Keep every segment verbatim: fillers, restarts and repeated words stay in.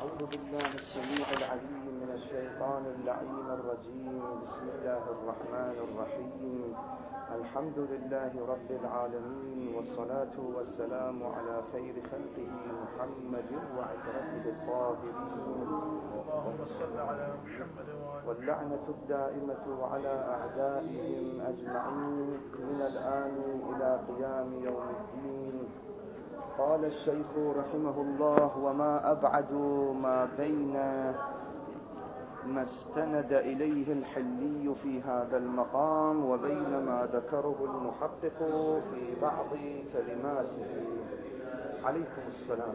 أعوذ بالله السميع العليم من الشيطان اللعين الرجيم. بسم الله الرحمن الرحيم. الحمد لله رب العالمين، والصلاة والسلام على خير خلقه محمد وعترته الطاهرين، واللعنة الدائمة على أعدائهم أجمعين من الآن إلى قيام يوم الدين. قال الشيخ رحمه الله: وما أبعد ما بين ما استند إليه الحلي في هذا المقام وبين ما ذكره المحقق في بعض كلماته. عليكم السلام.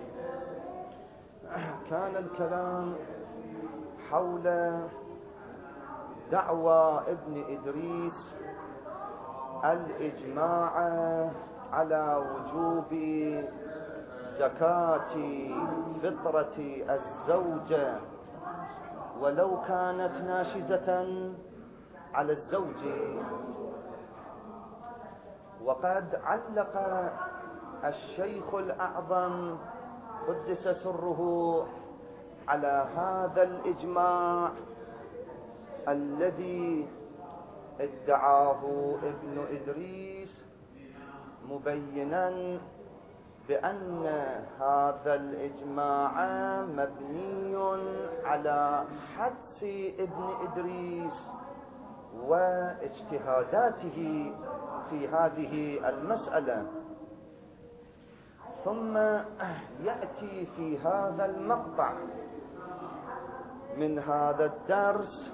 كان الكلام حول دعوى ابن إدريس الإجماع على وجوب زكاة فطرة الزوجة ولو كانت ناشزة على الزوج. وقد علق الشيخ الأعظم قدس سره على هذا الإجماع الذي ادعاه ابن إدريس، مبينا بأن هذا الإجماع مبني على حدس ابن إدريس واجتهاداته في هذه المسألة. ثم يأتي في هذا المقطع من هذا الدرس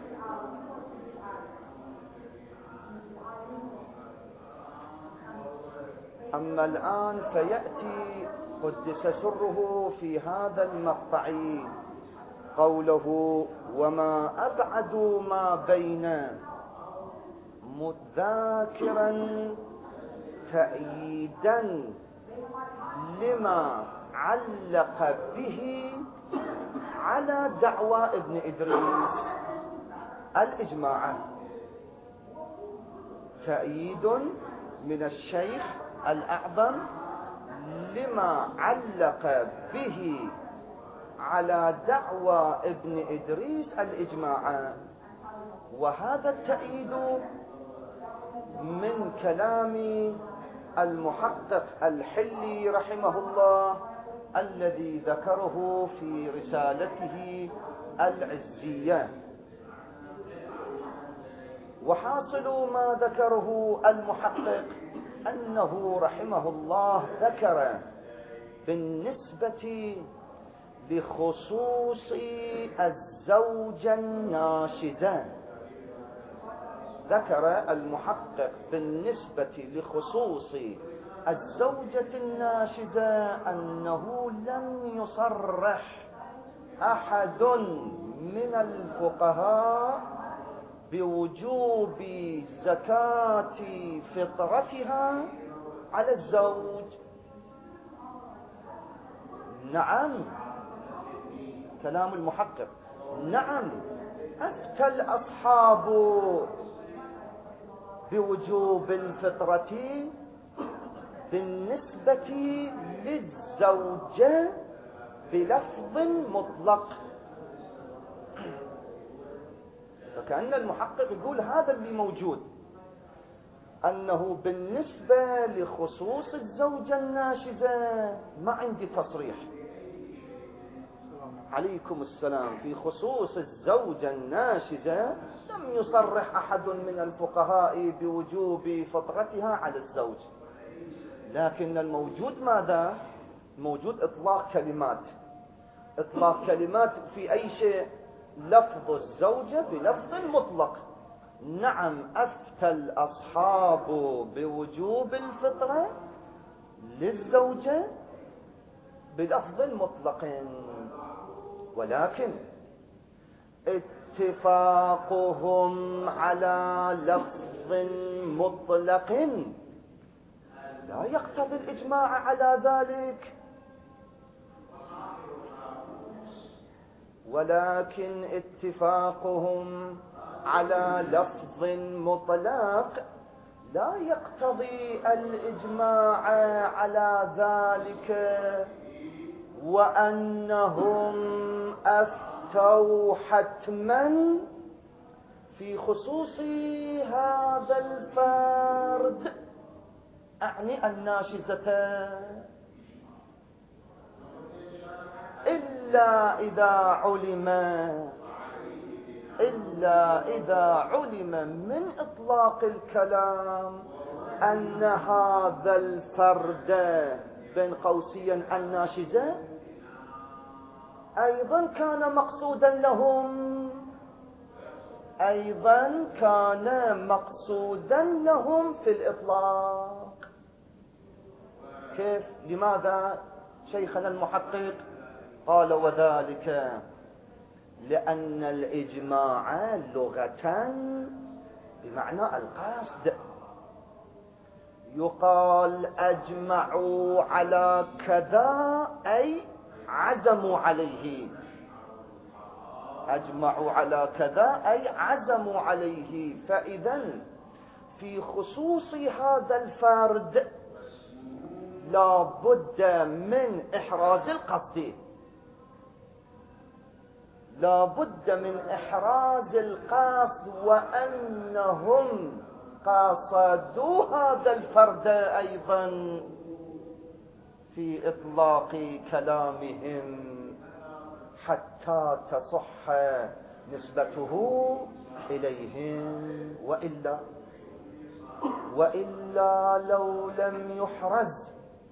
أما الآن فيأتي قدس سره في هذا المقطع قوله: وما أبعد ما بين، مذاكرا تأييدا لما علق به على دعوى ابن إدريس الإجماع. تأييد من الشيخ الأعظم لما علق به على دعوى ابن إدريس الإجماع. وهذا التأييد من كلام المحقق الحلي رحمه الله الذي ذكره في رسالته العزية. وحاصل ما ذكره المحقق أنه رحمه الله ذكر بالنسبة لخصوص الزوجة الناشزة، ذكر المحقق بالنسبة لخصوص الزوجة الناشزة أنه لم يصرح أحد من الفقهاء بوجوب زكاة فطرتها على الزوج. نعم، كلام المحقق، نعم أفتى الأصحاب بوجوب الفطرة بالنسبة للزوجة بلفظ مطلق. فكأن المحقق يقول هذا اللي موجود، أنه بالنسبة لخصوص الزوجة الناشزة ما عندي تصريح. عليكم السلام. في خصوص الزوجة الناشزة لم يصرح أحد من الفقهاء بوجوب فطرتها على الزوج، لكن الموجود ماذا؟ موجود إطلاق كلمات، إطلاق كلمات في أي شيء؟ لفظ الزوجة بلفظ مطلق. نعم أفتى الأصحاب بوجوب الفطرة للزوجة بلفظ مطلق، ولكن اتفاقهم على لفظ مطلق لا يقتضي الإجماع على ذلك، ولكن اتفاقهم على لفظ مطلق لا يقتضي الإجماع على ذلك، وأنهم أفتوا حتما في خصوص هذا الفرد، أعني الناشزة، إلا إذا علم إلا إذا علم من إطلاق الكلام أن هذا الفرد بين قوسين الناشزة أيضا كان مقصودا لهم أيضا كان مقصودا لهم في الإطلاق. كيف؟ لماذا شيخنا المحقق؟ قال وذلك لأن الإجماع لغة بمعنى القصد، يقال أجمعوا على كذا أي عزموا عليه، أجمعوا على كذا أي عزموا عليه. فإذا في خصوص هذا الفرد لا بد من إحراز القصد، لا بد من إحراز القصد، وأنهم قاصدوا هذا الفرد أيضا في إطلاق كلامهم حتى تصح نسبته إليهم، وإلا وإلا لو لم يحرز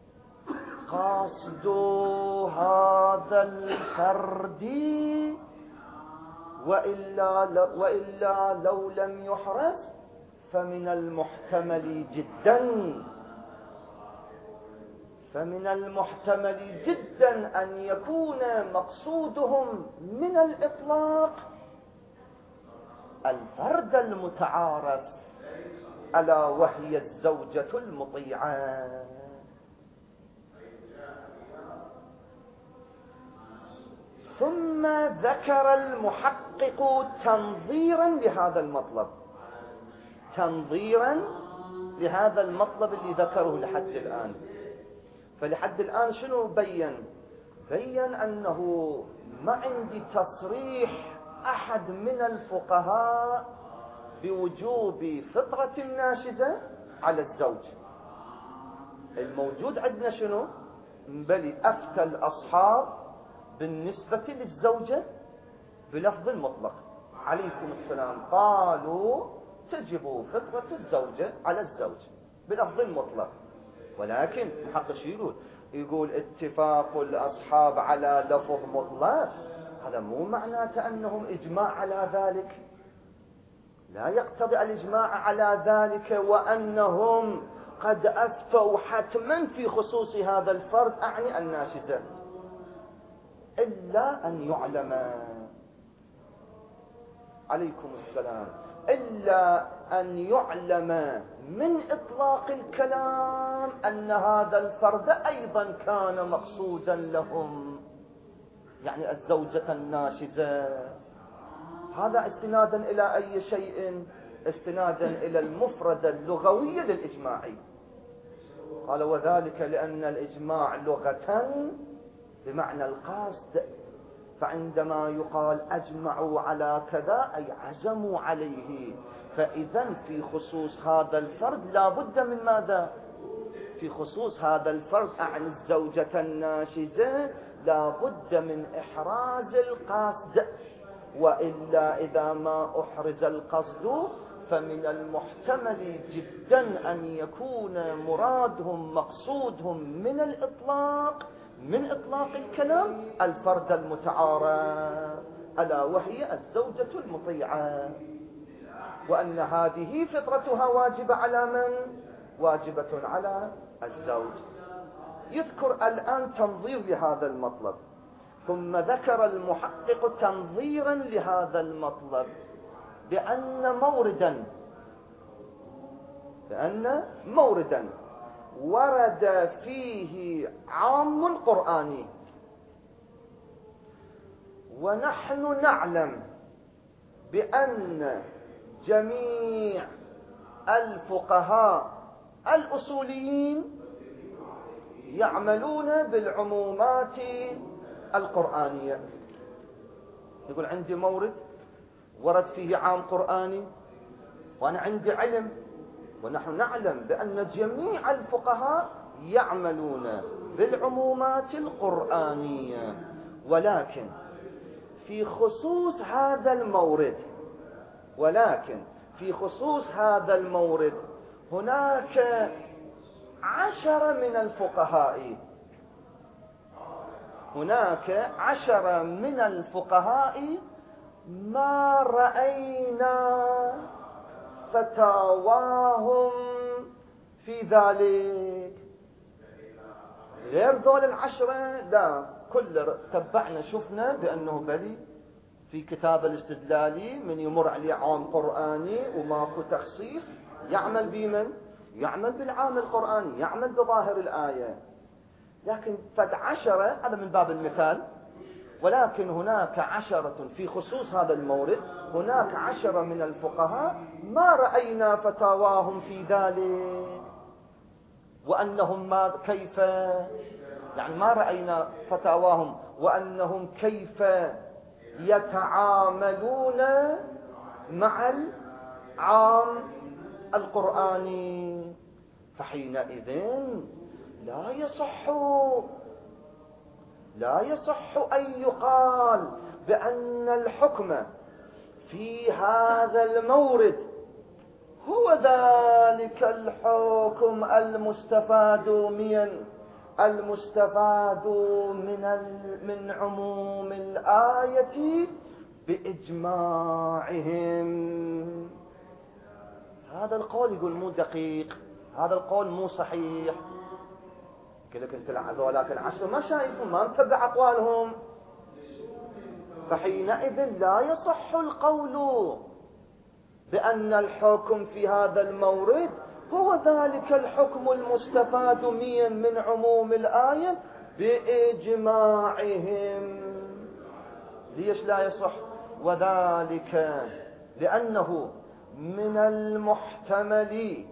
قاصد هذا الفرد وإلا وإلا لو لم يحرز فمن المحتمل جدا فمن المحتمل جدا أن يكون مقصودهم من الإطلاق الفرد المتعارف، ألا وهي الزوجة المطيعة. ثم ذكر المحقق تنظيرا لهذا المطلب، تنظيرا لهذا المطلب اللي ذكره لحد الآن. فلحد الآن شنو بين؟ بين أنه ما عندي تصريح أحد من الفقهاء بوجوب فطرة الناشزة على الزوج. الموجود عندنا شنو؟ بل أفتى الأصحاب بالنسبة للزوجة بلفظ المطلق، عليكم السلام، قالوا تجب فطرة الزوجة على الزوج بلفظ المطلق. ولكن محقق شو يقول؟ يقول اتفاق الأصحاب على لفظ مطلق هذا مو معناته أنهم إجماع على ذلك، لا يقتضي الإجماع على ذلك، وأنهم قد أفتوا حتما في خصوص هذا الفرد أعني الناشزة، إلا أن يعلم، عليكم السلام، إلا أن يعلم من إطلاق الكلام أن هذا الفرد أيضا كان مقصودا لهم، يعني الزوجة الناشزة. هذا استنادا إلى أي شيء؟ استنادا إلى المفردة اللغوية للإجماع. قال وذلك لأن الإجماع لغة بمعنى القصد، فعندما يقال أجمعوا على كذا أي عزموا عليه، فإذا في خصوص هذا الفرد لا بد من ماذا؟ في خصوص هذا الفرد عن الزوجة الناشزة لا بد من إحراز القصد، وإلا إذا ما أحرز القصد فمن المحتمل جدا أن يكون مرادهم مقصودهم من الإطلاق من إطلاق الكلام الفرد المتعارف، ألا وهي الزوجة المطيعة، وأن هذه فطرتها واجبة على من؟ واجبة على الزوج. يذكر الآن تنظير لهذا المطلب، ثم ذكر المحقق تنظيرا لهذا المطلب بأن موردا بأن موردا ورد فيه عام قرآني، ونحن نعلم بأن جميع الفقهاء الأصوليين يعملون بالعمومات القرآنية. يقول عندي مورد ورد فيه عام قرآني وأنا عندي علم، ونحن نعلم بأن جميع الفقهاء يعملون بالعمومات القرآنية، ولكن في خصوص هذا المورد ولكن في خصوص هذا المورد هناك عشرة من الفقهاء هناك عشرة من الفقهاء ما رأينا فتاواهم في ذلك. غير دول العشرة لا، كل تبعنا شفنا بأنه بلي في كتاب الاستدلالي من يمر عليه عام قرآني وماكو تخصيص يعمل بمن؟ يعمل بالعام القرآني، يعمل بظاهر الآية. لكن فد عشرة هذا من باب المثال، ولكن هناك عشرة في خصوص هذا المورد، هناك عشرة من الفقهاء ما رأينا فتاواهم في ذلك، وأنهم ما كيف يعني ما رأينا فتاواهم وأنهم كيف يتعاملون مع العام القرآني. فحينئذ لا يصح لا يصح أن يقال بأن الحكم في هذا المورد هو ذلك الحكم المستفاد من المستفاد من من عموم الآية بإجماعهم. هذا القول يقول مو دقيق، هذا القول مو صحيح. كلك انت ذولاك العشر ما شايفهم، ما متبع أقوالهم، فحينئذ لا يصح القول بأن الحكم في هذا المورد هو ذلك الحكم المستفاد من عموم الآية بإجماعهم. ليش لا يصح؟ وذلك لأنه من المحتمل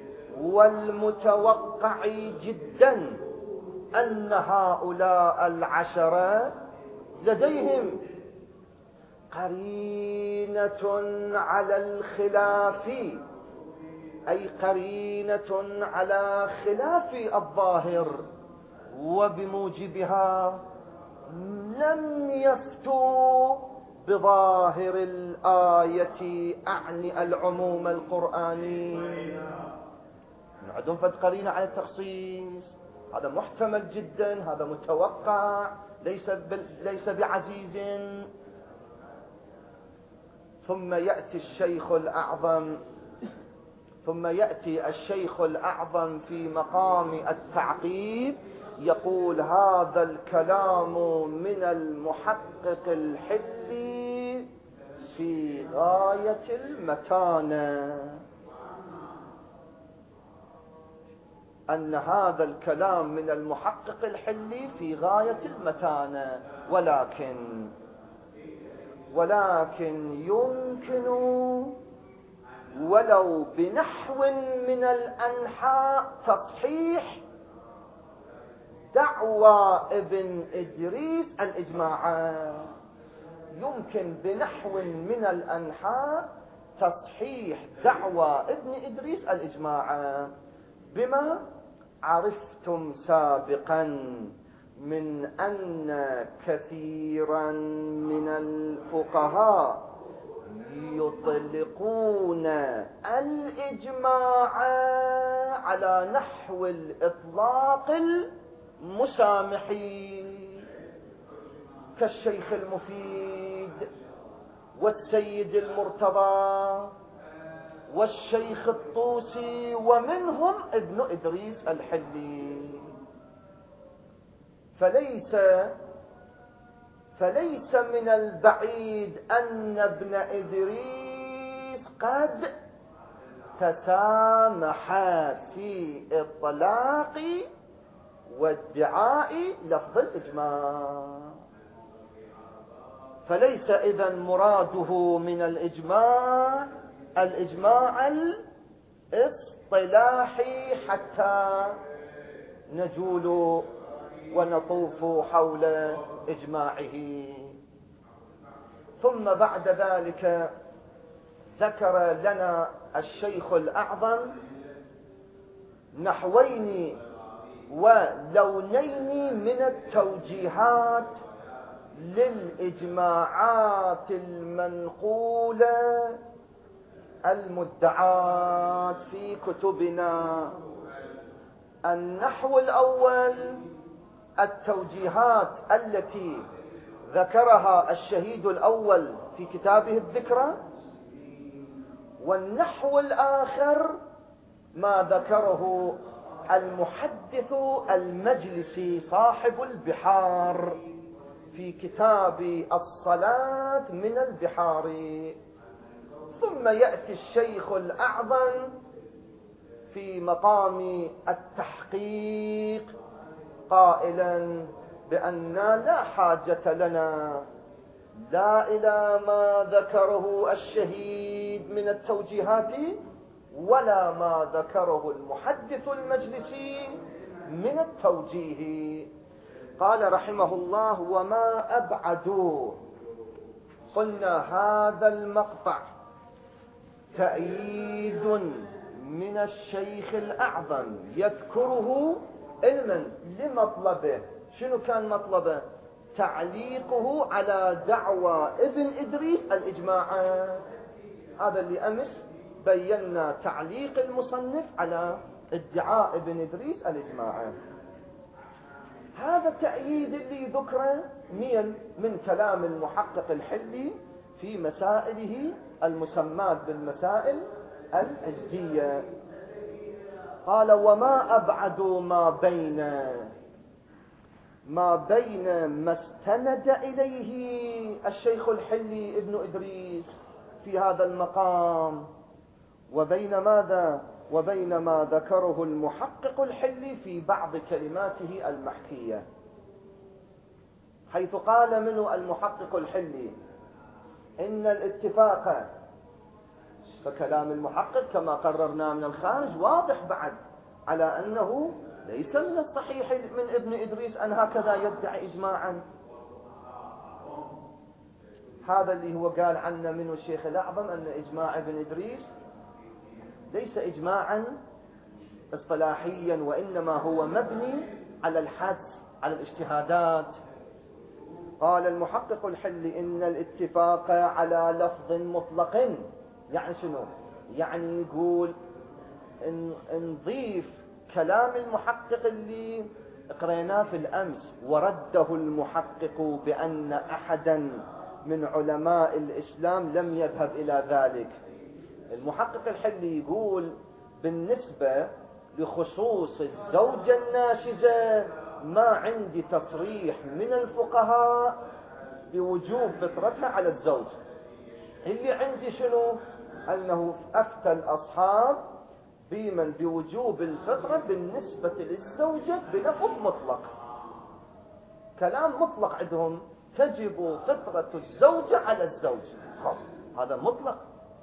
والمتوقع جدا أن هؤلاء العشرة لديهم قرينة على الخلاف، أي قرينة على خلاف الظاهر، وبموجبها لم يفتوا بظاهر الآية، أعني العموم القرآني. عندهم فد قرينة على التخصيص، هذا محتمل جدا، هذا متوقع، ليس ليس بعزيز. ثم يأتي الشيخ الأعظم ثم يأتي الشيخ الأعظم في مقام التعقيب يقول هذا الكلام من المحقق الحلي في غاية المتانة، أن هذا الكلام من المحقق الحلي في غاية المتانة، ولكن ولكن يمكن ولو بنحو من الأنحاء تصحيح دعوى ابن إدريس الإجماع. يمكن بنحو من الأنحاء تصحيح دعوى ابن إدريس الإجماع بما عرفتم سابقا من أن كثيرا من الفقهاء يطلقون الإجماع على نحو الإطلاق المسامح، كالشيخ المفيد والسيد المرتضى والشيخ الطوسي ومنهم ابن إدريس الحلي. فليس فليس من البعيد أن ابن إدريس قد تسامح في إطلاق وادعاء لفظ الإجماع. فليس إذن مراده من الإجماع الإجماع الاصطلاحي حتى نجول ونطوف حول إجماعه. ثم بعد ذلك ذكر لنا الشيخ الأعظم نحوين ولونين من التوجيهات للإجماعات المنقولة المدعاة في كتبنا. النحو الأول التوجيهات التي ذكرها الشهيد الأول في كتابه الذكرى، والنحو الآخر ما ذكره المحدث المجلسي صاحب البحار في كتاب الصلاة من البحار. ثم يأتي الشيخ الأعظم في مقام التحقيق قائلا بأن لا حاجة لنا لا إلى ما ذكره الشهيد من التوجيهات ولا ما ذكره المحدث المجلسي من التوجيه. قال رحمه الله: وما أبعدوا. قلنا هذا المقطع تأييد من الشيخ الأعظم يذكره علما لمطلبه. شنو كان مطلبه؟ تعليقه على دعوى ابن إدريس الإجماع. هذا اللي أمس بينا تعليق المصنف على ادعاء ابن إدريس الإجماع. هذا التأييد اللي ذكره مين؟ من كلام المحقق الحلي في مسائله المسمات بالمسائل العزية. قال: وما أبعد ما بين ما بين ما استند إليه الشيخ الحلي ابن إدريس في هذا المقام وبين ماذا؟ وبين ما ذكره المحقق الحلي في بعض كلماته المحكية، حيث قال منه المحقق الحلي إن الاتفاق، فكلام المحقق كما قررنا من الخارج واضح بعد على أنه ليس من الصحيح من ابن إدريس أن هكذا يدعي إجماعا. هذا اللي هو قال عنه منه الشيخ الأعظم أن إجماع ابن إدريس ليس إجماعا اصطلاحيا، وإنما هو مبني على الحدس، على الاجتهادات. قال المحقق الحلي إن الاتفاق على لفظ مطلق، يعني شنو؟ يعني يقول إن نضيف كلام المحقق اللي قريناه في الأمس ورده المحقق بأن أحدا من علماء الإسلام لم يذهب إلى ذلك. المحقق الحلي يقول بالنسبة لخصوص الزوجة الناشزة ما عندي تصريح من الفقهاء بوجوب فطرتها على الزوج. اللي عندي شنو؟ أنه أفتى الأصحاب بمن بوجوب الفطرة بالنسبة للزوجة بلفظ مطلق. كلام مطلق عندهم، تجب فطرة الزوجة على الزوج. هذا مطلق.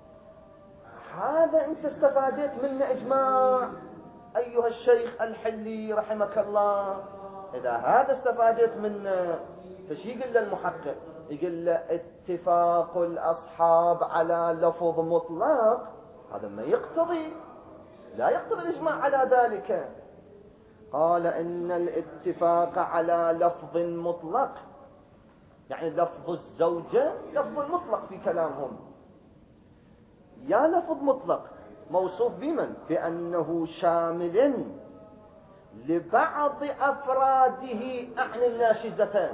هذا انت استفادت منه إجماع أيها الشيخ الحلي رحمك الله. إذا هذا استفادت منه، فش يقول المحقق؟ يقول له اتفاق الأصحاب على لفظ مطلق هذا ما يقتضي، لا يقتضي الإجماع على ذلك. قال إن الاتفاق على لفظ مطلق يعني لفظ الزوجة لفظ مطلق في كلامهم. يا لفظ مطلق موصوف بمن؟ بأنه شامل لبعض أفراده أعني الناشزة،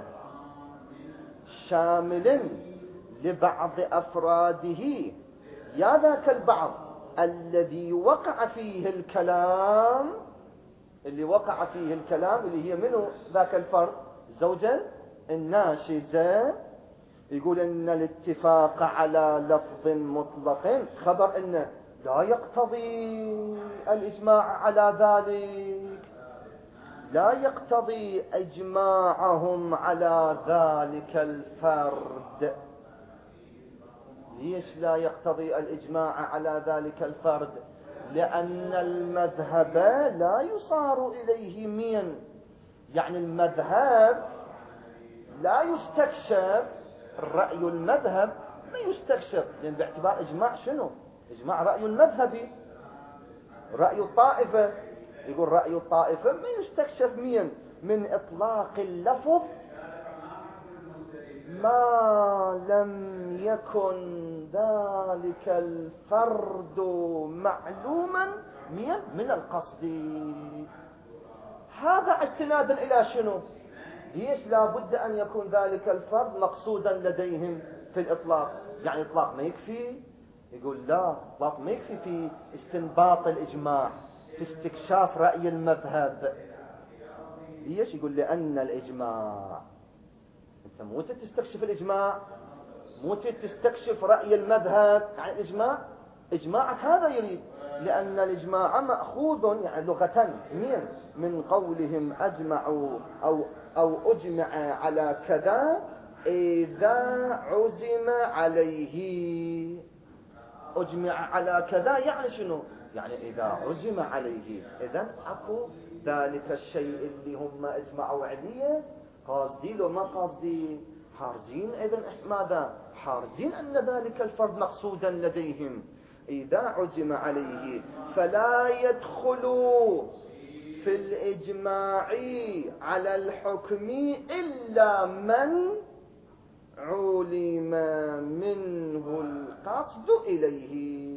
شامل لبعض أفراده، يا ذاك البعض الذي وقع فيه الكلام، اللي وقع فيه الكلام اللي هي منه ذاك الفرد الزوجة الناشزة. يقول إن الاتفاق على لفظ مطلق خبر إنه لا يقتضي الإجماع على ذلك، لا يقتضي إجماعهم على ذلك الفرد. ليش لا يقتضي الإجماع على ذلك الفرد؟ لأن المذهب لا يصار إليه مين، يعني المذهب لا يستكشف، الرأي المذهب ما يستكشف، لأن باعتبار إجماع شنو؟ إجماع رأي المذهبي، رأي الطائفة. يقول رأي الطائفة ما يستكشف مين من إطلاق اللفظ ما لم يكن ذلك الفرد معلوما من من القصد. هذا استنادا إلى شنو؟ ليش لا بد أن يكون ذلك الفرد مقصودا لديهم في الإطلاق؟ يعني إطلاق ما يكفي. يقول لا، إطلاق ما يكفي في استنباط الإجماع، في استكشاف رأي المذهب. ليش؟ يقول لأن الإجماع، أنت مو تستكشف الإجماع، مو تستكشف رأي المذهب، يعني الإجماع إجماعك هذا يريد، لأن الإجماع مأخوذ يعني لغة من من قولهم أجمعوا أو أو أجمع على كذا إذا عزم عليه. أجمع على كذا يعني شنو؟ يعني إذا عزم عليه. إذن أكو ذلك الشيء اللي هم اجمعوا عليه قاصدين لو ما قاصدين حارزين. إذن ماذا؟ حارزين أن ذلك الفرد مقصودا لديهم إذا عزم عليه. فلا يدخل في الإجماع على الحكم إلا من علم منه القصد إليه.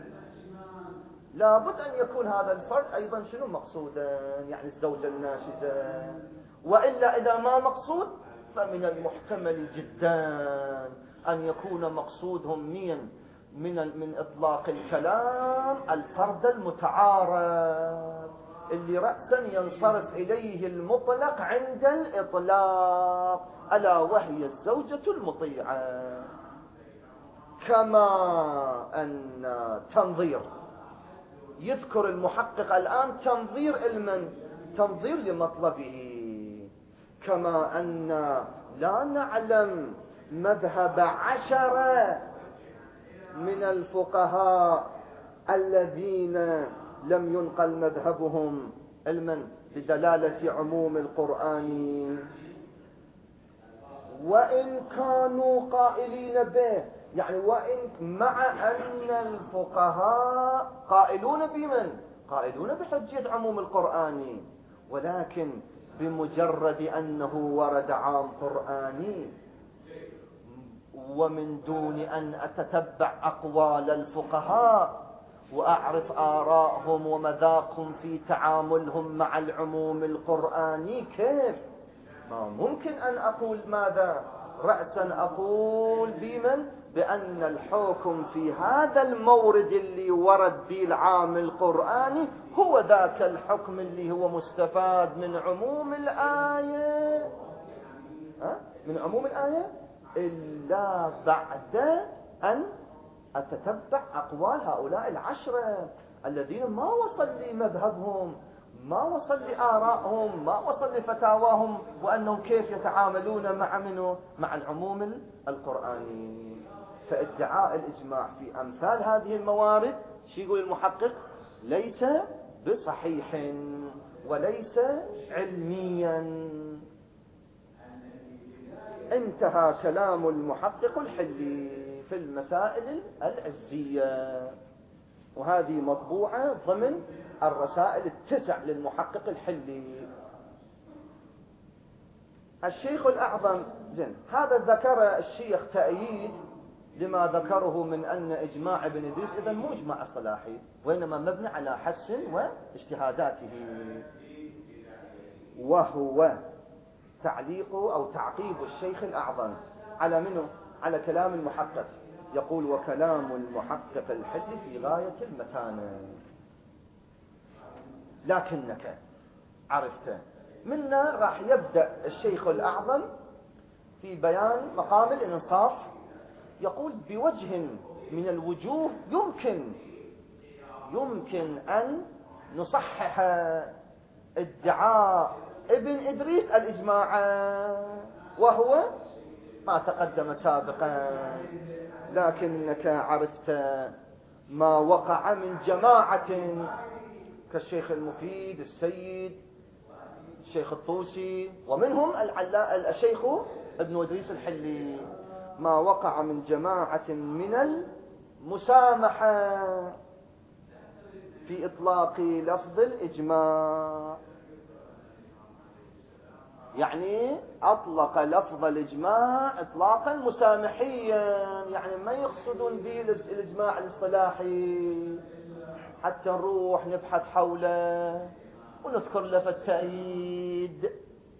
لابد أن يكون هذا الفرد أيضا شنو مقصودا، يعني الزوجة الناشزة، وإلا إذا ما مقصود فمن المحتمل جدا أن يكون مقصودهم مين من من إطلاق الكلام الفرد المتعارف اللي رأسا ينصرف إليه المطلق عند الإطلاق، ألا وهي الزوجة المطيعة. كما أن تنظير، يذكر المحقق الآن تنظير المن تنظير لمطلبه، كما أن لا نعلم مذهب عشرة من الفقهاء الذين لم ينقل مذهبهم علما بدلالة عموم القرآن، وإن كانوا قائلين به، يعني وإن مع أن الفقهاء قائلون بمن؟ قائلون بحجية عموم القرآن، ولكن بمجرد أنه ورد عام قرآني ومن دون أن أتتبع أقوال الفقهاء وأعرف آراءهم ومذاقهم في تعاملهم مع العموم القرآني، كيف؟ ما ممكن أن أقول ماذا؟ رأسا أقول بمن؟ بأن الحكم في هذا المورد اللي ورد به العام القرآني هو ذاك الحكم اللي هو مستفاد من عموم الآية، ها؟ من عموم الآية، إلا بعد أن أتتبع أقوال هؤلاء العشرة الذين ما وصل لي مذهبهم، ما وصل لي آرائهم، ما وصل لي فتاواهم، وأنهم كيف يتعاملون مع منه مع العموم القرآني. فادعاء الإجماع في أمثال هذه الموارد شو يقول المحقق؟ ليس بصحيح وليس علميا. انتهى كلام المحقق الحلي في المسائل العزية، وهذه مطبوعة ضمن الرسائل التسع للمحقق الحلي. الشيخ الأعظم زين هذا ذكر الشيخ تأييد لما ذكره من أن إجماع ابن إدريس إذن مو إجماع اصطلاحي، وإنما مبني على حدس واجتهاداته، وهو تعليق أو تعقيب الشيخ الأعظم على منه؟ على كلام المحقق. يقول وكلام المحقق الحلي في غاية المتانة، لكنك عرفت منا راح يبدأ الشيخ الأعظم في بيان مقام الإنصاف. يقول بوجه من الوجوه يمكن يمكن أن نصحح ادعاء ابن إدريس الإجماع، وهو ما تقدم سابقا، لكنك عرفت ما وقع من جماعة كالشيخ المفيد السيد الشيخ الطوسي، ومنهم الشيخ ابن إدريس الحلي، ما وقع من جماعة من المسامحة في إطلاق لفظ الإجماع. يعني أطلق لفظ الإجماع إطلاقا مسامحيا، يعني ما يقصدون به الإجماع الاصطلاحي حتى نروح نبحث حوله ونذكر له في التأييد.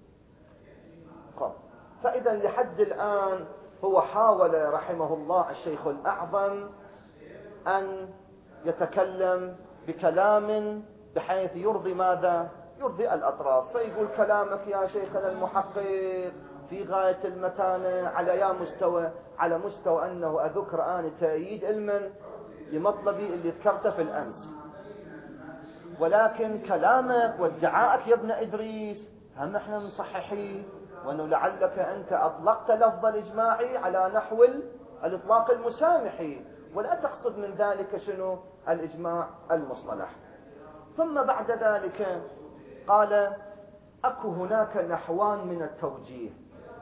فإذا لحد الآن هو حاول رحمه الله الشيخ الأعظم أن يتكلم بكلام بحيث يرضي ماذا؟ يرضي الأطراف. فيقول كلامك يا شيخنا المحقق في غاية المتانة، على يا مستوى على مستوى أنه أذكر آن تأييد علما لمطلبي اللي ذكرته في الأمس، ولكن كلامك وادعائك يا ابن إدريس هم احنا مصححين، وأنه لعلك أنت أطلقت لفظ الإجماعي على نحو الإطلاق المسامحي، ولا تقصد من ذلك شنو؟ الإجماع المصطلح. ثم بعد ذلك قال أكو هناك نحوان من التوجيه،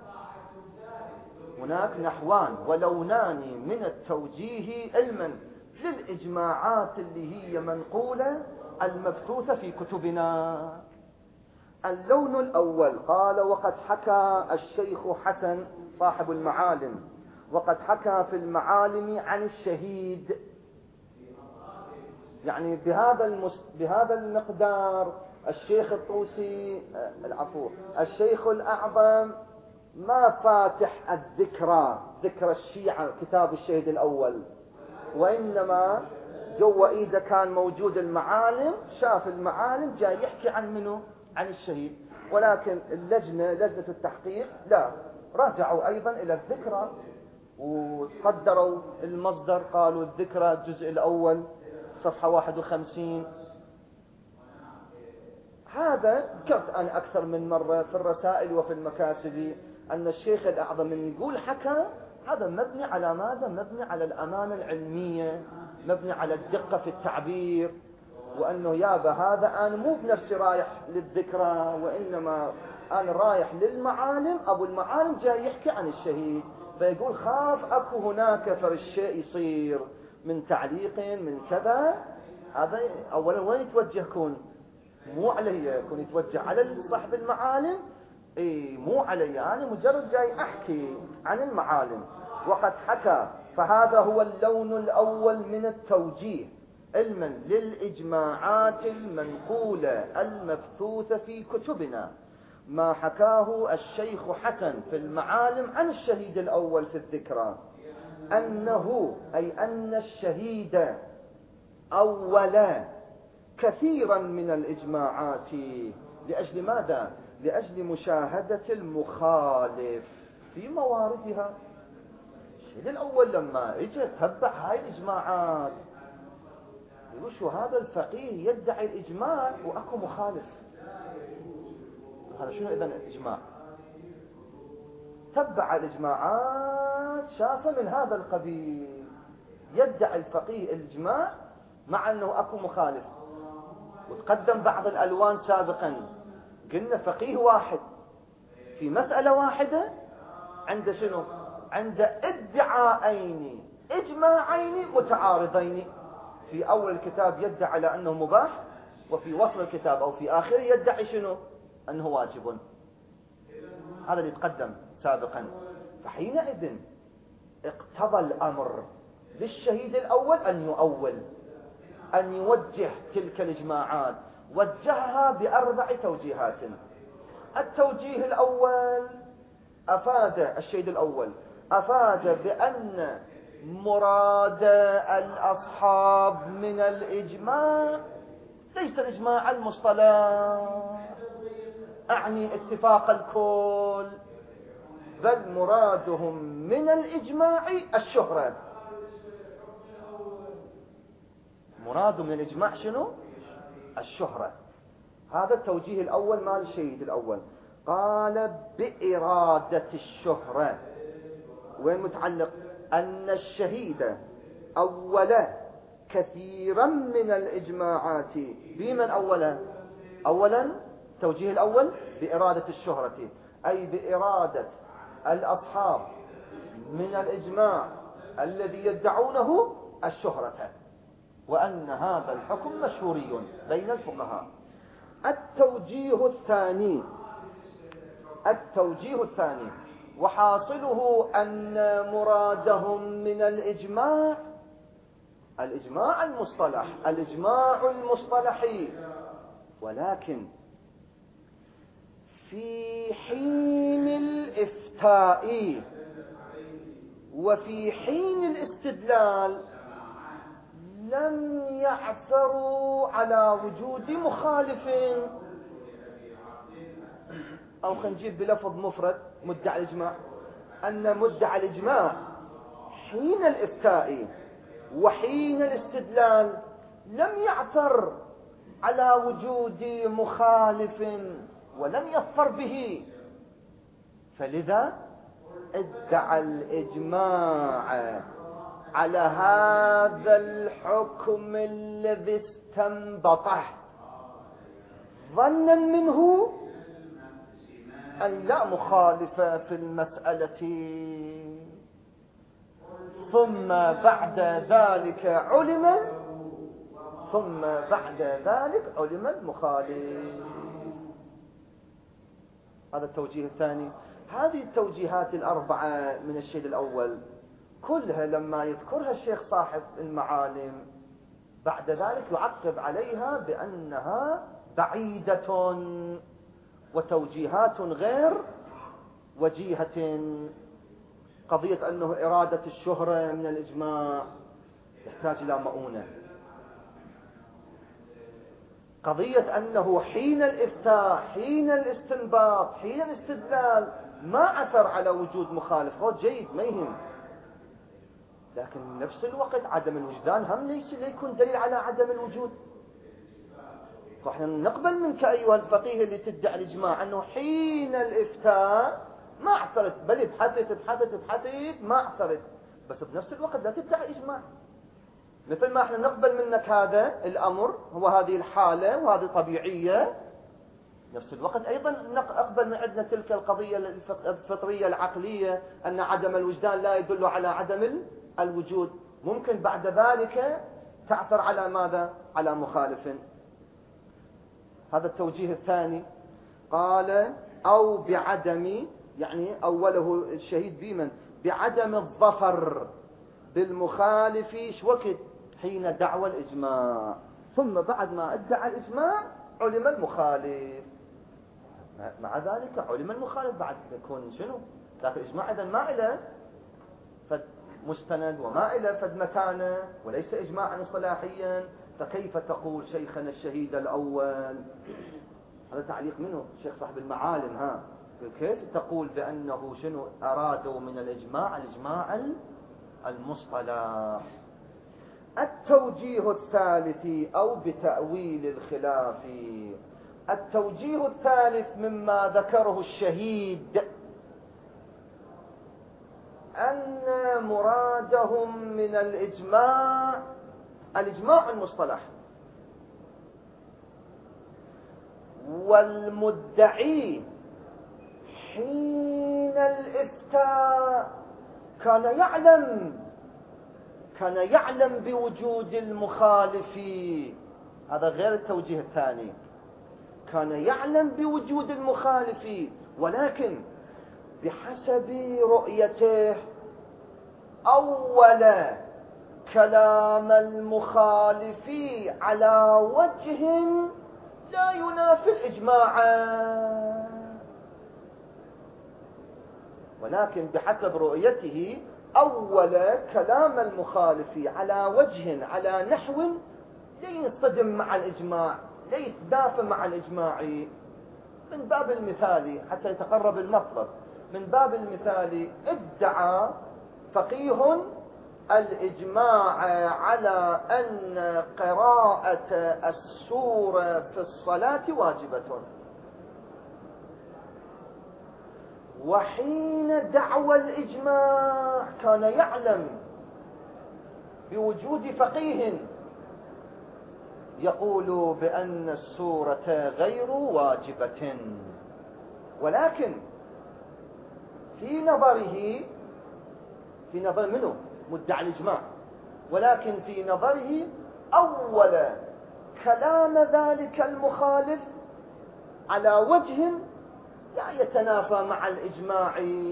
هناك نحوان ولونان من التوجيه علما للإجماعات اللي هي منقولة المبثوثة في كتبنا. اللون الأول قال وقد حكى الشيخ حسن صاحب المعالم، وقد حكى في المعالم عن الشهيد، يعني بهذا المس... بهذا المقدار الشيخ الطوسي العفو الشيخ الأعظم ما فاتح الذكرى ذكر الشيعة كتاب الشهيد الأول، وإنما جوا إيده كان موجود المعالم، شاف المعالم جاي يحكي عن منه؟ عن الشهيد. ولكن اللجنة لجنة التحقيق لا، راجعوا أيضا إلى الذكرى وصدروا المصدر، قالوا الذكرى الجزء الأول صفحة واحد وخمسين. هذا ذكرت أنا أكثر من مرة في الرسائل وفي المكاسب أن الشيخ الأعظم من يقول حكى هذا مبني على ماذا؟ مبني على الأمانة العلمية، مبني على الدقة في التعبير، وأنه يابا هذا أنا مو بنفسي رايح للذكرى، وإنما أنا رايح للمعالم، أبو المعالم جاي يحكي عن الشهيد، فيقول خاف أكو هناك فرشة يصير من تعليق من كذا. هذا أولا وين يتوجه؟ كون مو علي، يكون يتوجه على صاحب المعالم، إيه مو علي، أنا مجرد جاي أحكي عن المعالم. وقد حكى، فهذا هو اللون الأول من التوجيه علما للإجماعات المنقولة المبثوثة في كتبنا، ما حكاه الشيخ حسن في المعالم عن الشهيد الأول في الذكرى، أنه أي أن الشهيد أولا كثيرا من الإجماعات. لأجل ماذا؟ لأجل مشاهدة المخالف في مواردها. الشهيد الأول لما اجى تتبع هاي الإجماعات يقول شو هذا الفقيه يدعي الإجماع وأكو مخالف، هذا شنو إذن الإجماع؟ تبع الإجماعات شافه من هذا القبيل، يدعي الفقيه الإجماع مع أنه أكو مخالف. وتقدم بعض الألوان سابقا قلنا فقيه واحد في مسألة واحدة عند شنو؟ عند ادعاءين إجماعين متعارضين، في أول الكتاب يدعي على أنه مباح، وفي وصل الكتاب أو في آخره يدعي شنو؟ أنه واجب. هذا اللي تقدم سابقا. فحينئذ اقتضى الأمر للشهيد الأول أن يؤول، أن يوجه تلك الإجماعات، وجهها بأربع توجيهات. التوجيه الأول أفاد الشهيد الأول أفاد بأن مراد الأصحاب من الإجماع ليس الإجماع المصطلح، أعني اتفاق الكل، بل مرادهم من الإجماع الشهرة. مراد من الإجماع شنو؟ الشهرة. هذا التوجيه الأول مال الشهيد الأول. قال بإرادة الشهرة، وين متعلق؟ أن الشهيد أولا كثيرا من الإجماعات بمن أولا أولا توجيه الأول بإرادة الشهرة، أي بإرادة الأصحاب من الإجماع الذي يدعونه الشهرة، وأن هذا الحكم مشهوري بين الفقهاء. التوجيه الثاني التوجيه الثاني وحاصله أن مرادهم من الإجماع الإجماع المصطلح الإجماع المصطلحي، ولكن في حين الإفتاء وفي حين الاستدلال لم يعثروا على وجود مخالف، أو خلينا نجيب بلفظ مفرد مدعي الإجماع، أن مدعي الإجماع حين الإفتاء وحين الاستدلال لم يعثر على وجود مخالف ولم يظفر به، فلذا ادعى الإجماع على هذا الحكم الذي استنبطه ظنا منه أن لا مخالف في المسألة، ثم بعد ذلك علم ثم بعد ذلك علم المخالف. هذا التوجيه الثاني. هذه التوجيهات الأربعة من الشيء الأول كلها لما يذكرها الشيخ صاحب المعالم بعد ذلك يعقب عليها بأنها بعيدة وتوجيهات غير وجيهة. قضية أنه إرادة الشهرة من الإجماع يحتاج إلى مؤونة. قضية أنه حين الإفتاء حين الاستنباط حين الاستدلال ما عثر على وجود مخالف، هو جيد ما يهم، لكن نفس الوقت عدم الوجدان هم ليس ليكون دليل على عدم الوجود. فإحنا نقبل منك أيها الفقيه اللي تدعي الإجماع أنه حين الإفتاء ما اعثرت، بل ابحثت ابحثت ابحثت ما اعثرت، بس بنفس الوقت لا تدعي إجماع. مثل ما احنا نقبل منك هذا الأمر هو هذه الحالة وهذه طبيعية، نفس الوقت أيضا نقبل من عندنا تلك القضية الفطرية العقلية أن عدم الوجدان لا يدل على عدم الوجود. ممكن بعد ذلك تعثر على ماذا؟ على مخالف. هذا التوجيه الثاني. قال أو بعدم، يعني أوله الشهيد بمن؟ بعدم الظفر بالمخالف وقت حين دعوى الإجماع، ثم بعد ما ادعى الإجماع علم المخالف، مع ذلك علم المخالف بعد يكون شنو؟ لكن الإجماع إذن ما إله فد مستند وما إله فد متانة وليس إجماعا اصطلاحيا، فكيف تقول شيخنا الشهيد الأول؟ هذا تعليق منه الشيخ صاحب المعالم. ها كيف تقول بأنه شنو أرادوا من الإجماع الإجماع المصطلح؟ التوجيه الثالث أو بتأويل الخلاف. التوجيه الثالث مما ذكره الشهيد أن مرادهم من الإجماع الإجماع المصطلح، والمدعي حين الإفتاء كان يعلم كان يعلم بوجود المخالف. هذا غير التوجيه الثاني. كان يعلم بوجود المخالف، ولكن بحسب رؤيته أول كلام المخالف على وجه لا ينافي الإجماع، ولكن بحسب رؤيته أول كلام المخالف على وجه على نحو لا يصطدم مع الإجماع لا يتدافع مع الإجماع. من باب المثال حتى يتقرب المطلب، من باب المثال ادعى فقيه الإجماع على أن قراءة السورة في الصلاة واجبة، وحين دعوى الإجماع كان يعلم بوجود فقيه يقول بأن السورة غير واجبة، ولكن في نظره في نظر منه مدعي الإجماع، ولكن في نظره أول كلام ذلك المخالف على وجه لا يتنافى مع الإجماع،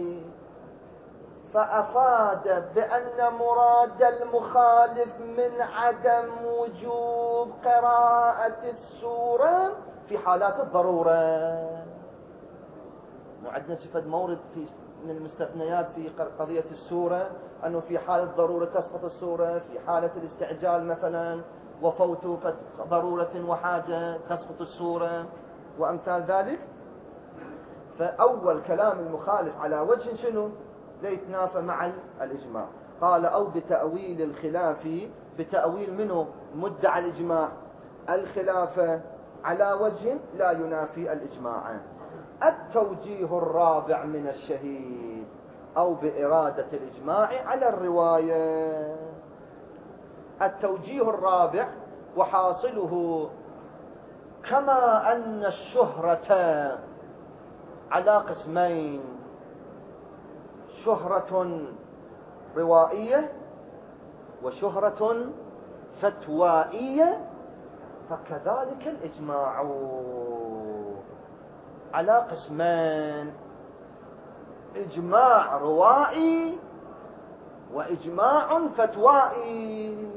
فأفاد بأن مراد المخالف من عدم وجوب قراءة السورة في حالات الضرورة. وعندنا شفت مورد في من المستثنيات في قضية السورة أنه في حالة ضرورة تسقط السورة، في حالة الاستعجال مثلا وفوت ضرورة وحاجة تسقط السورة وأمثال ذلك. فأول كلام المخالف على وجه شنو؟ لا يتنافى مع الإجماع. قال أو بتأويل الخلاف، بتأويل منه مدعى الإجماع الخلاف على وجه لا ينافي الإجماع. التوجيه الرابع من الشهيد أو بإرادة الإجماع على الرواية. التوجيه الرابع وحاصله كما أن الشهرة على قسمين، شهرة روائية وشهرة فتوائية، فكذلك الإجماع على قسمين، إجماع روائي وإجماع فتوائي.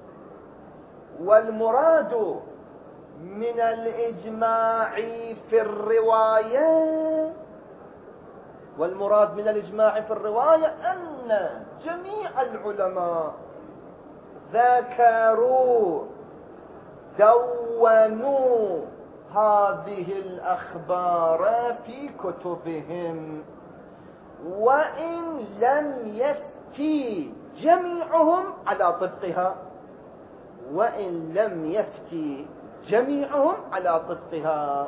والمراد من الإجماع في الرواية والمراد من الإجماع في الرواية أن جميع العلماء ذكروا دونوا هذه الأخبار في كتبهم، وإن لم يفتي جميعهم على طبقها وإن لم يفتي جميعهم على طبقها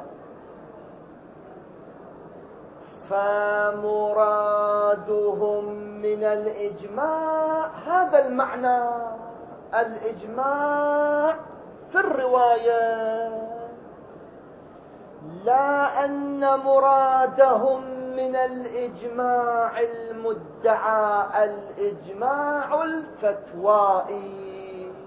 فمرادهم من الإجماع هذا المعنى، الإجماع في الرواية، لا أن مرادهم من الإجماع المدعى الإجماع الفتوائي،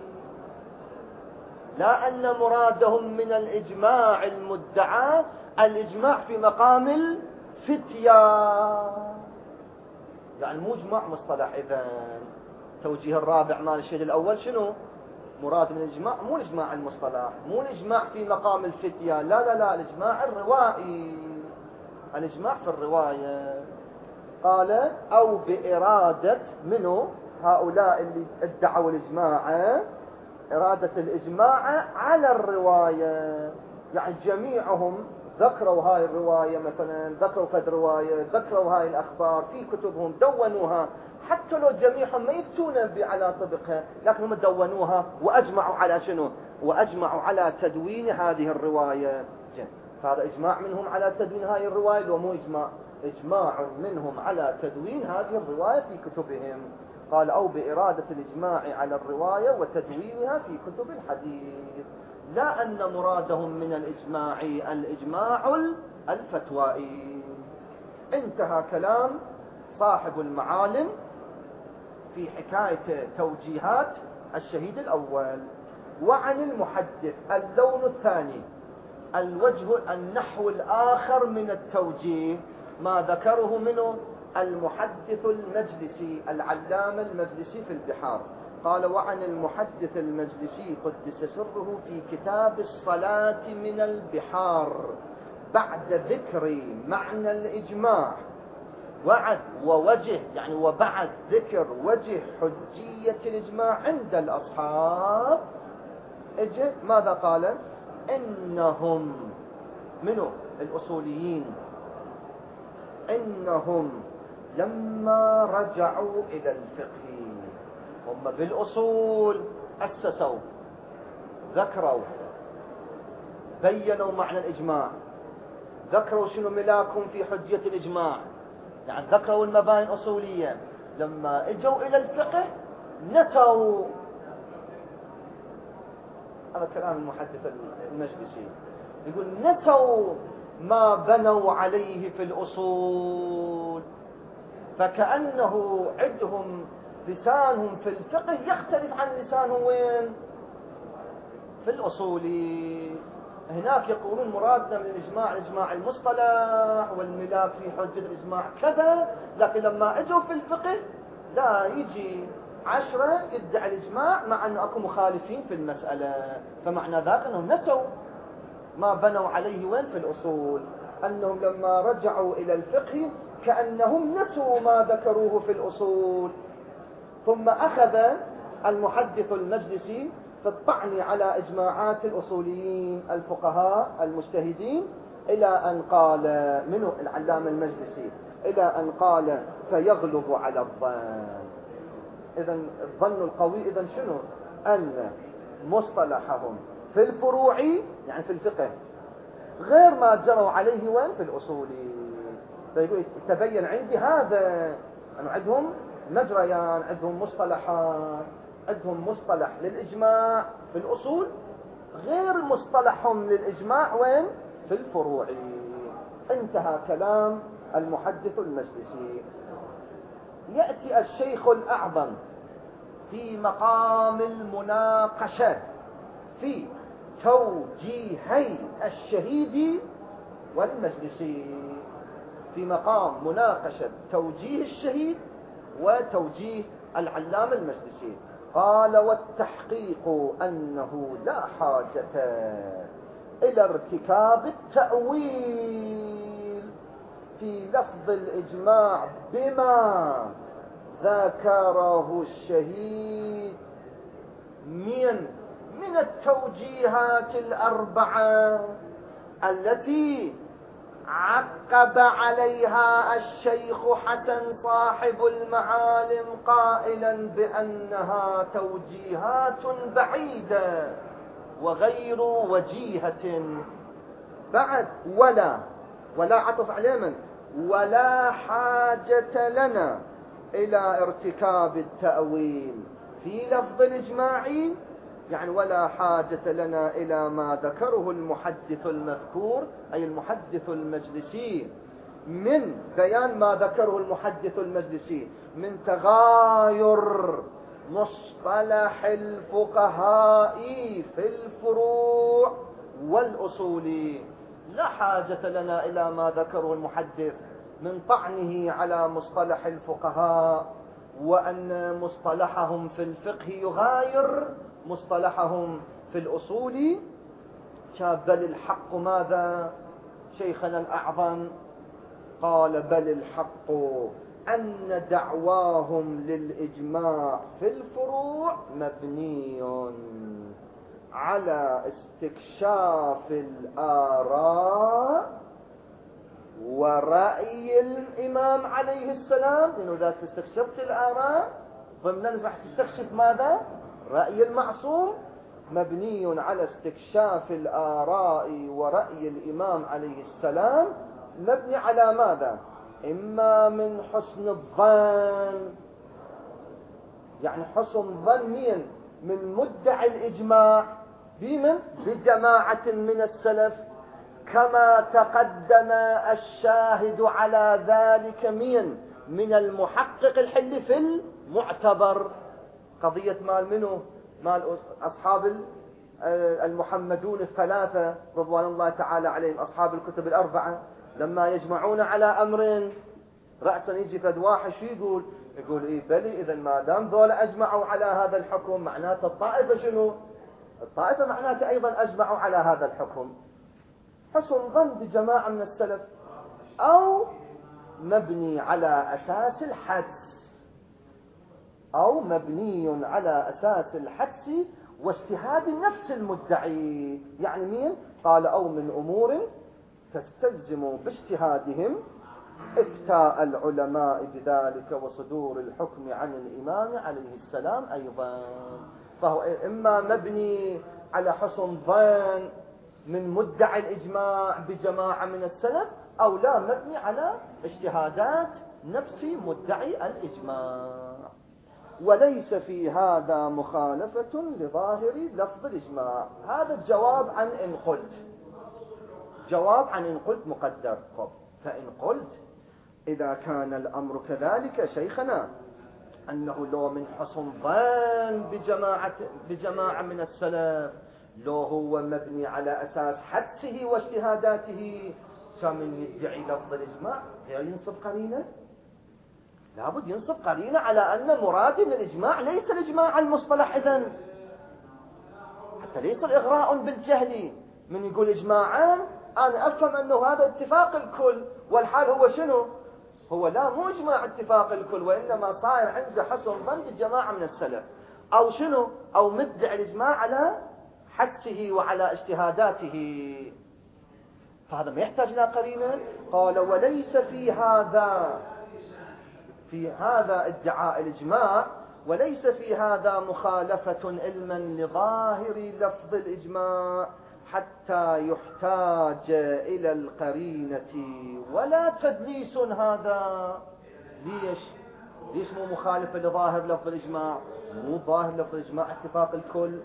لا أن مرادهم من الإجماع المدعى الإجماع في مقام الفتيا، يعني مو إجماع مصطلح. إذا توجيه الرابع مال الشيء الأول شنو؟ مراد من الإجماع مو الإجماع المصطلح، مو الإجماع في مقام الفتيا، لا لا لا، الإجماع الروائي، الإجماع في الرواية. قال أو بإرادة منه هؤلاء اللي ادعوا الإجماع، إرادة الإجماع على الرواية، يعني جميعهم ذكروا هاي الرواية، مثلا ذكروا فد رواية، ذكروا هاي الأخبار في كتبهم دونوها، حتى لو جميعهم ما يفتون على طبقها، لكن هم دونوها وأجمعوا على شنو؟ وأجمعوا على تدوين هذه الرواية. فهذا إجماع منهم على تدوين هذه الرواية، لو مو إجماع، إجماع منهم على تدوين هذه الرواية في كتبهم. قال أو بإرادة الإجماع على الرواية وتدوينها في كتب الحديث، لا أن مرادهم من الإجماع الإجماع الفتوائي. انتهى كلام صاحب المعالم في حكاية توجيهات الشهيد الأول. وعن المحدث اللون الثاني، الوجه النحو الآخر من التوجيه، ما ذكره منه المحدث المجلسي العلامة المجلسي في البحار. قال وعن المحدث المجلسي قدس سره في كتاب الصلاة من البحار بعد ذكر معنى الإجماع وعد ووجه، يعني وبعد ذكر وجه حجية الإجماع عند الأصحاب، اجه ماذا قال؟ إنهم منه الأصوليين، إنهم لما رجعوا إلى الفقه، هم بالأصول أسسوا، ذكروا، بينوا معنى الإجماع، ذكروا شنو ملاكهم في حجية الإجماع، يعني ذكروا المباني الأصولية. لما اجوا إلى الفقه نسوا هذا كلام المحدث المجلسي، يقول نسوا ما بنوا عليه في الأصول، فكأنه عندهم لسانهم في الفقه يختلف عن لسانهم وين؟ في الأصول. هناك يقولون مرادنا من الإجماع الإجماع المصطلح والملاك في حجة الإجماع كذا، لكن لما اجوا في الفقه لا، يجي عشرة يدعي الإجماع مع أن أكو مخالفين في المسألة، فمعنى ذلك أنهم نسوا ما بنوا عليه وين؟ في الأصول، أنهم لما رجعوا إلى الفقه كأنهم نسوا ما ذكروه في الأصول. ثم أخذ المحدث المجلسي في الطعن على إجماعات الأصوليين الفقهاء المجتهدين إلى أن قال، منه العلامة المجلسي، إلى أن قال فيغلب على الظن. إذن الظن القوي إذن شنو؟ أن مصطلحهم في الفروع يعني في الفقه غير ما جروا عليه وين؟ في الأصول. فيقول تبين عندي هذا أن عندهم مجريان، عندهم مصطلحات، عندهم مصطلح للإجماع في الأصول غير مصطلحهم للإجماع وين؟ في الفروع. انتهى كلام المحدث المجلسي. يأتي الشيخ الأعظم في مقام المناقشة في توجيهي الشهيد والمجلسي، في مقام مناقشة توجيه الشهيد وتوجيه العلامة المجلسي. قال والتحقيق أنه لا حاجة إلى ارتكاب التأويل في لفظ الإجماع بما ذكره الشهيد من من التوجيهات الأربعة التي عقب عليها الشيخ حسن صاحب المعالم قائلا بأنها توجيهات بعيدة وغير وجيهة. بعد ولا ولا عطف عليه من ولا حاجة لنا إلى ارتكاب التأويل في لفظ الإجماع، يعني ولا حاجة لنا إلى ما ذكره المحدث المذكور أي المحدث المجلسي من بيان ما ذكره المحدث المجلسي من تغاير مصطلح الفقهاء في الفروع والأصول. لا حاجة لنا إلى ما ذكره المحدث من طعنه على مصطلح الفقهاء وأن مصطلحهم في الفقه يغاير مصطلحهم في الأصول. بل الحق ماذا شيخنا الأعظم؟ قال بل الحق أن دعواهم للإجماع في الفروع مبني على استكشاف الآراء ورأي الإمام عليه السلام، لأنه إذا استكشفت الآراء ضمن راح تستكشف ماذا؟ رأي المعصوم. مبني على استكشاف الآراء ورأي الإمام عليه السلام، مبني على ماذا؟ إما من حسن الظن، يعني حسن ظن مين؟ من مدعي الإجماع بمن؟ بجماعة من السلف، كما تقدم الشاهد على ذلك مين؟ من المحقق الحل في المعتبر. قضية مال منه؟ مال أصحاب المحمدون الثلاثة رضوان الله تعالى عليهم، أصحاب الكتب الأربعة، لما يجمعون على أمر رأسا يجي فد واحد شو يقول؟ يقول إيه بلي إذا ما دام ذول أجمعوا على هذا الحكم معناته الطائفة شنو؟ الطائفة معناته أيضا أجمعوا على هذا الحكم. حسن ظن بجماعة من السلف، أو مبني على أساس الحدس، أو مبني على أساس الحدس واجتهاد نفس المدعي. يعني مين؟ قال أو من أمور تستلزم باجتهادهم إفتاء العلماء بذلك وصدور الحكم عن الإمام عليه السلام أيضا. فهو إما مبني على حسن ظن من مدعي الإجماع بجماعة من السلف، أو لا مبني على اجتهادات نفس مدعي الإجماع. وليس في هذا مخالفة لظاهر لفظ الإجماع. هذا الجواب عن إن قلت، جواب عن إن قلت مقدر. فإن قلت إذا كان الأمر كذلك شيخنا أنه لو من حسن ظن بجماعة, بجماعة من السلف، لو هو مبني على أساس حدسه واجتهاداته، فمن يدعي لفظ الإجماع غير ينصب قرينة؟ لابد ينصب قرينة على أن مراد من الإجماع ليس الإجماع المصطلح إذن، حتى ليس الإغراء بالجهل. من يقول إجماعان أنا أفهم أنه هذا اتفاق الكل، والحال هو شنو؟ هو لا مو إجماع اتفاق الكل، وإنما صاير عنده حسن ظن بالجماعة من السلف، أو شنو؟ أو مدعي الإجماع على حدسه وعلى اجتهاداته، فهذا ما يحتاج إلى قرينة. قال وليس في هذا، في هذا ادعاء الإجماع، وليس في هذا مخالفة علما لظاهر لفظ الإجماع حتى يحتاج إلى القرينة ولا تدليس. هذا ليش؟ ليش مو مخالفة لظاهر لفظ الإجماع؟ مو ظاهر لفظ الإجماع اتفاق الكل.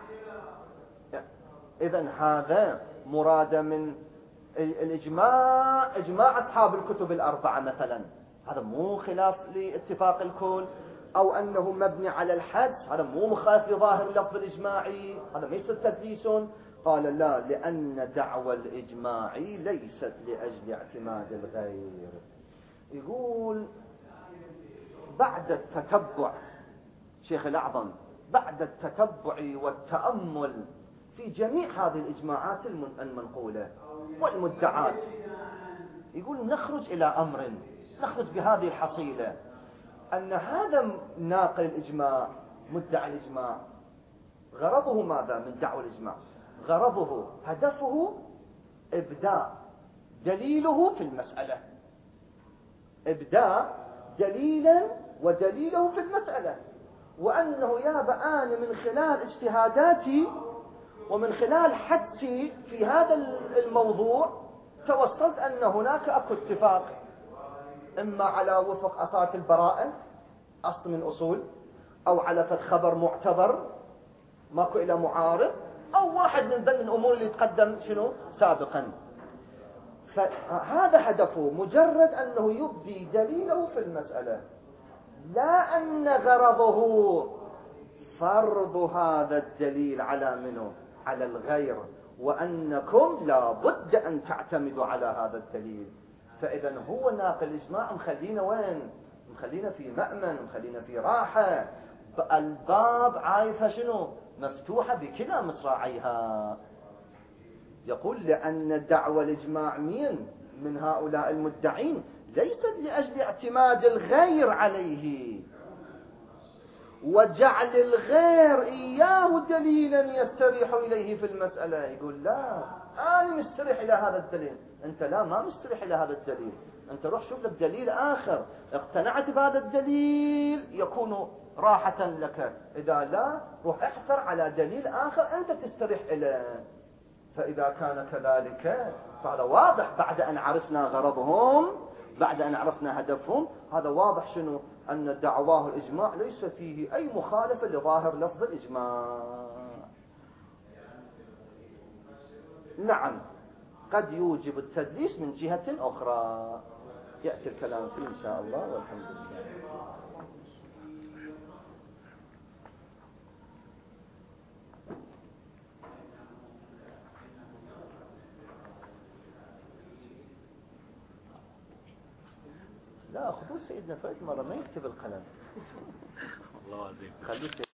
إذن هذا مراد من الإجماع إجماع أصحاب الكتب الأربعة مثلا، هذا مو خلاف لاتفاق الكل. أو أنه مبني على الحدس، هذا مو مخالف لظاهر لفظ الإجماعي، هذا ليس تدليس. قال لا، لأن دعوى الإجماع ليست لأجل اعتماد الغير. يقول بعد التتبع، شيخ الأعظم بعد التتبع والتأمل في جميع هذه الإجماعات المنقولة والمدعات، يقول نخرج إلى أمر، نخرج بهذه الحصيلة أن هذا ناقل الإجماع مدعي الإجماع غرضه ماذا من دعوى الإجماع؟ غرضه هدفه إبداء دليله في المسألة، إبداء دليلا ودليله في المسألة، وأنه يا بآن من خلال اجتهاداتي ومن خلال حدسي في هذا الموضوع توصلت أن هناك أكو اتفاق، إما على وفق أصالة البراءة أصل من أصول، أو على فد خبر معتبر ماكو إلى معارض، أو واحد من ضمن الأمور اللي تقدم شنو سابقا. فهذا هدفه، مجرد أنه يبدي دليله في المسألة، لا أن غرضه فرض هذا الدليل على منه على الغير، وأنكم لا بد أن تعتمدوا على هذا الدليل. فإذا هو ناقل الإجماع مخلينا وين؟ مخلينا في مأمن، مخلينا في راحة، الباب عايفة شنو مفتوحة بكلا مصراعيها. يقول لأن دعوى الإجماع مين من هؤلاء المدعين ليست لأجل اعتماد الغير عليه وجعل الغير إياه دليلا يستريح إليه في المسألة. يقول لا، أنا مستريح إلى هذا الدليل، أنت لا ما مستريح إلى هذا الدليل، أنت روح شوف لك دليل آخر، اقتنعت بهذا الدليل يكون راحة لك، إذا لا روح احثر على دليل آخر أنت تستريح إليه. فإذا كان كذلك فهذا واضح، بعد أن عرفنا غرضهم، بعد أن عرفنا هدفهم، هذا واضح شنو أن دعواه الإجماع ليس فيه أي مخالفة لظاهر لفظ الإجماع. نعم قد يوجب التدليس من جهة أخرى، يأتي الكلام فيه إن شاء الله، والحمد لله. لا خذوا سيدنا فايد مرة ما يكتب القلم. والله عظيم.